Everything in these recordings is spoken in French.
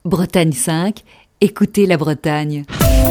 Bretagne 5, écoutez la Bretagne.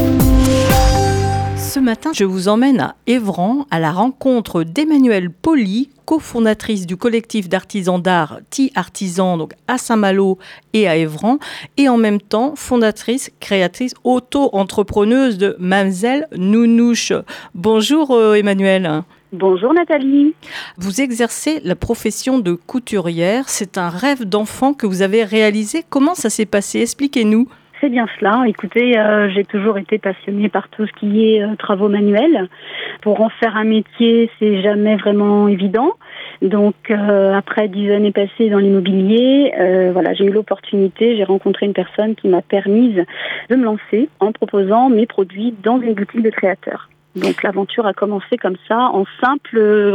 Ce matin, je vous emmène à Évran à la rencontre d'Emmanuelle Poli, cofondatrice du collectif d'artisans d'art T-Artisan, donc à Saint-Malo et à Évran, et en même temps fondatrice, créatrice, auto-entrepreneuse de Mamzelle Nounouche. Bonjour Emmanuelle. Bonjour Nathalie. Vous exercez la profession de couturière. C'est un rêve d'enfant que vous avez réalisé. Comment ça s'est passé? Expliquez-nous. C'est bien cela. Écoutez, j'ai toujours été passionnée par tout ce qui est travaux manuels. Pour en faire un métier, c'est jamais vraiment évident. Donc, après 10 années passées dans l'immobilier, j'ai eu l'opportunité, j'ai rencontré une personne qui m'a permise de me lancer en proposant mes produits dans une boutique de créateurs. Donc l'aventure a commencé comme ça, en simple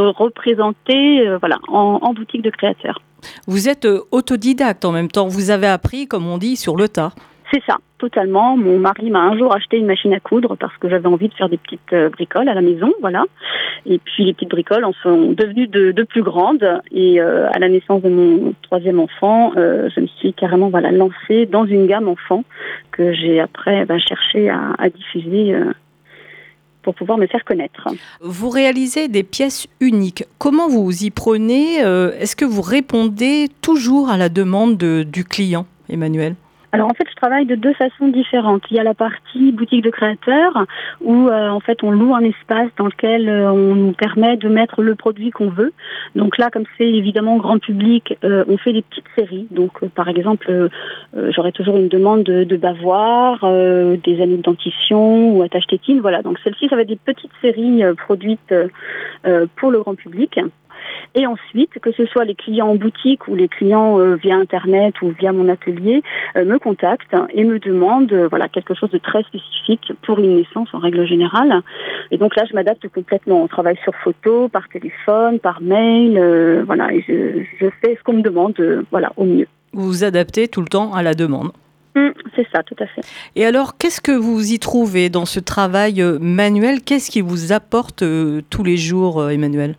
représenté, en boutique de créateurs. Vous êtes autodidacte en même temps, vous avez appris, comme on dit, sur le tas. C'est ça, totalement. Mon mari m'a un jour acheté une machine à coudre parce que j'avais envie de faire des petites bricoles à la maison, voilà. Et puis les petites bricoles en sont devenues de plus grandes. Et à la naissance de mon troisième enfant, je me suis carrément lancée dans une gamme enfant que j'ai après cherché à diffuser pour pouvoir me faire connaître. Vous réalisez des pièces uniques. Comment vous y prenez? Est-ce que vous répondez toujours à la demande du client, Emmanuelle? Alors en fait, je travaille de deux façons différentes. Il y a la partie boutique de créateurs où on loue un espace dans lequel on nous permet de mettre le produit qu'on veut. Donc là, comme c'est évidemment grand public, on fait des petites séries. Donc par exemple, j'aurai toujours une demande de bavoirs, des anneaux de dentition ou attache tétine. Voilà. Donc celle-ci, ça va être des petites séries produites pour le grand public. Et ensuite, que ce soit les clients en boutique ou les clients via Internet ou via mon atelier, me contactent et me demandent quelque chose de très spécifique pour une naissance en règle générale. Et donc là, je m'adapte complètement. On travaille sur photo, par téléphone, par mail, et je fais ce qu'on me demande au mieux. Vous vous adaptez tout le temps à la demande. C'est ça, tout à fait. Et alors, qu'est-ce que vous y trouvez dans ce travail manuel? Qu'est-ce qui vous apporte tous les jours, Emmanuelle?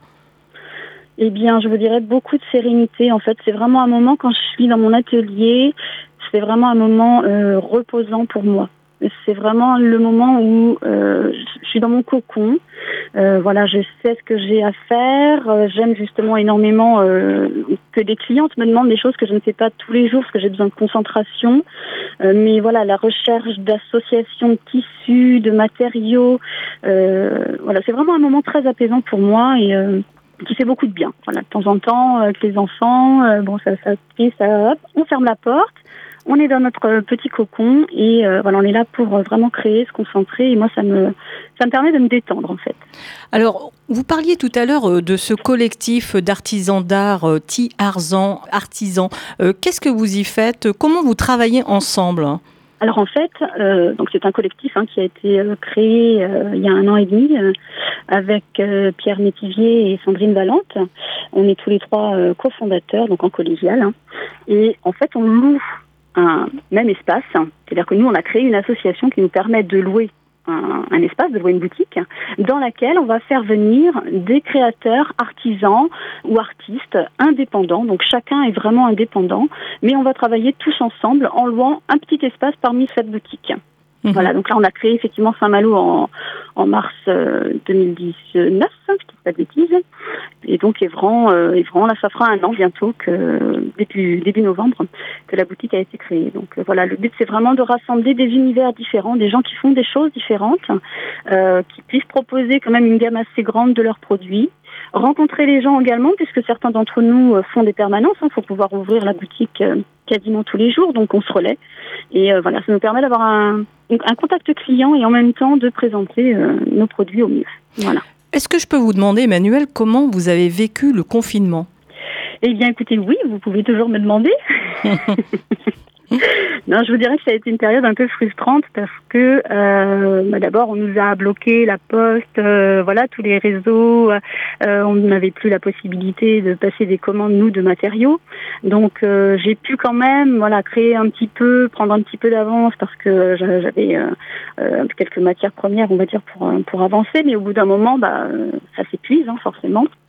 Eh bien, je vous dirais beaucoup de sérénité. En fait, c'est vraiment un moment quand je suis dans mon atelier, c'est vraiment un moment reposant pour moi. C'est vraiment le moment où je suis dans mon cocon. Je sais ce que j'ai à faire. J'aime justement énormément que des clientes me demandent des choses que je ne fais pas tous les jours parce que j'ai besoin de concentration. La recherche d'associations de tissus, de matériaux, c'est vraiment un moment très apaisant pour moi et qui fait beaucoup de bien. Voilà, de temps en temps, avec les enfants, on ferme la porte, on est dans notre petit cocon et on est là pour vraiment créer, se concentrer. Et moi, ça me permet de me détendre, en fait. Alors, vous parliez tout à l'heure de ce collectif d'artisans d'art, T-Artisan. Qu'est-ce que vous y faites? Comment vous travaillez ensemble? Alors en fait, c'est un collectif qui a été créé il y a 1 an et demi avec Pierre Métivier et Sandrine Valente. On est tous les trois cofondateurs, donc en collégial. Et en fait, on loue un même espace. C'est-à-dire que nous, on a créé une association qui nous permet de louer un espace, de louer une boutique, dans laquelle on va faire venir des créateurs, artisans ou artistes indépendants. Donc chacun est vraiment indépendant, mais on va travailler tous ensemble en louant un petit espace parmi cette boutique. Voilà, donc là on a créé effectivement Saint-Malo en mars 2019, si je ne dis pas de bêtises. Et donc Évran, là ça fera 1 an bientôt, début novembre, que la boutique a été créée. Donc le but c'est vraiment de rassembler des univers différents, des gens qui font des choses différentes, qui puissent proposer quand même une gamme assez grande de leurs produits. Rencontrer les gens également, puisque certains d'entre nous font des permanences. Il faut pouvoir ouvrir la boutique quasiment tous les jours, donc on se relaie. Et ça nous permet d'avoir un contact client et en même temps de présenter nos produits au mieux. Voilà. Est-ce que je peux vous demander, Emmanuelle, comment vous avez vécu le confinement? Eh bien, écoutez, oui, vous pouvez toujours me demander. Non, je vous dirais que ça a été une période un peu frustrante parce que d'abord on nous a bloqué la poste, tous les réseaux, on n'avait plus la possibilité de passer des commandes nous de matériaux. Donc j'ai pu quand même créer un petit peu, prendre un petit peu d'avance parce que j'avais quelques matières premières, on va dire pour avancer, mais au bout d'un moment ça s'épuise forcément.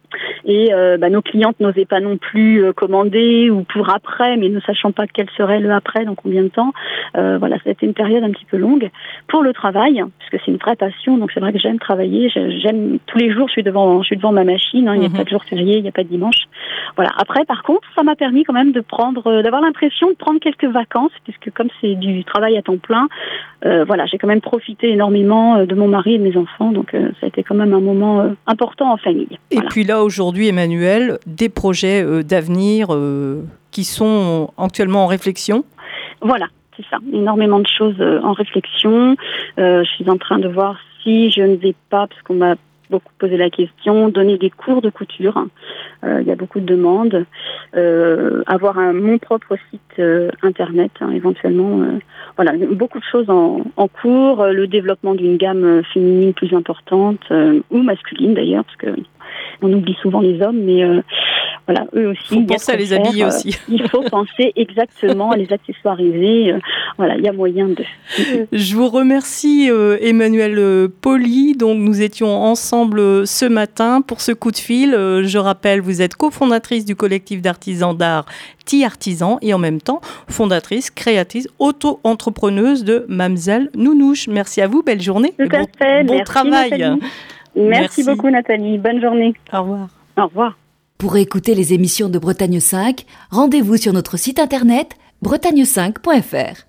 Et nos clientes n'osaient pas non plus commander ou pour après, mais ne sachant pas quel serait le après, dans combien de temps. Voilà, ça a été une période un petit peu longue. Pour le travail, puisque c'est une vraie passion, donc c'est vrai que j'aime travailler. J'aime tous les jours, je suis devant ma machine. Il n'y a pas de jour férié, il n'y a pas de dimanche. Voilà. Après, par contre, ça m'a permis quand même d'avoir l'impression de prendre quelques vacances, puisque comme c'est du travail à temps plein, j'ai quand même profité énormément de mon mari et de mes enfants. Donc ça a été quand même un moment important en famille. Et puis là, aujourd'hui, Emmanuelle, des projets d'avenir qui sont actuellement en réflexion. Voilà, c'est ça. Énormément de choses en réflexion. Je suis en train de voir si je ne vais pas, parce qu'on m'a beaucoup posé la question, donner des cours de couture. Il y a beaucoup de demandes. Avoir mon propre site internet, éventuellement. Beaucoup de choses en cours. Le développement d'une gamme féminine plus importante, ou masculine d'ailleurs, parce que on oublie souvent les hommes, mais eux aussi. Il faut penser à les habiller aussi. Il faut penser exactement à les accessoiriser. Il y a moyen de. Je vous remercie, Emmanuelle Poli. Donc, nous étions ensemble ce matin pour ce coup de fil. Je rappelle, vous êtes cofondatrice du collectif d'artisans d'art T-Artisan et en même temps fondatrice, créatrice, auto-entrepreneuse de Mamzelle Nounouche. Merci à vous, belle journée. Tout à fait. Bon Merci, travail. Nathalie. Merci beaucoup, Nathalie. Bonne journée. Au revoir. Au revoir. Pour écouter les émissions de Bretagne 5, rendez-vous sur notre site internet bretagne5.fr.